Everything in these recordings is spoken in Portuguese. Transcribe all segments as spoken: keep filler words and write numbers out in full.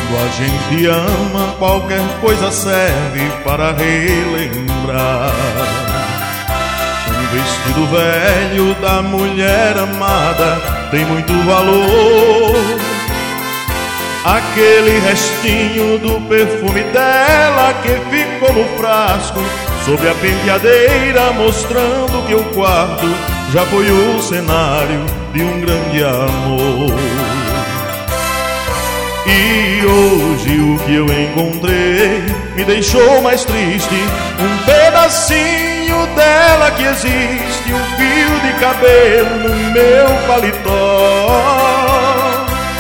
Quando a gente ama, qualquer coisa serve para relembrar. Um vestido velho da mulher amada tem muito valor. Aquele restinho do perfume dela que ficou no frasco sobre a penteadeira, mostrando que o quarto já foi o cenário de um grande amor. E hoje o que eu encontrei me deixou mais triste. Um pedacinho dela que existe, um fio de cabelo no meu paletó.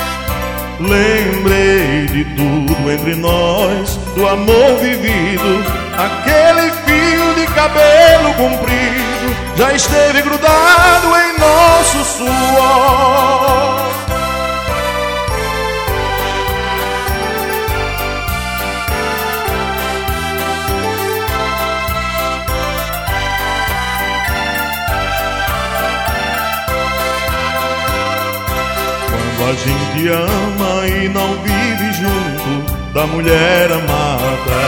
Lembrei de tudo entre nós, do amor vivido. Aquele fio de cabelo comprido já esteve grudado em nosso suor. A gente ama e não vive junto da mulher amada.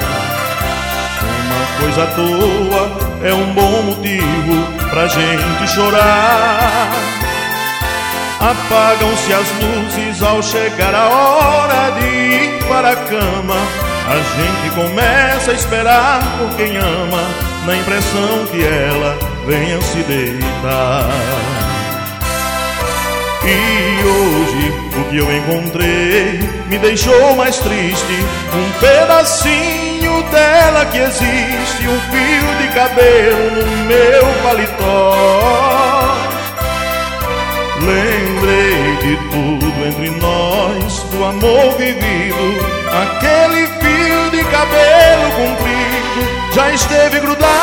Uma coisa à toa é um bom motivo pra gente chorar. Apagam-se as luzes ao chegar a hora de ir para a cama. A gente começa a esperar por quem ama, na impressão que ela venha se deitar. E hoje o que eu encontrei me deixou mais triste. Um pedacinho dela que existe, um fio de cabelo no meu paletó. Lembrei de tudo entre nós, do amor vivido. Aquele fio de cabelo comprido já esteve grudado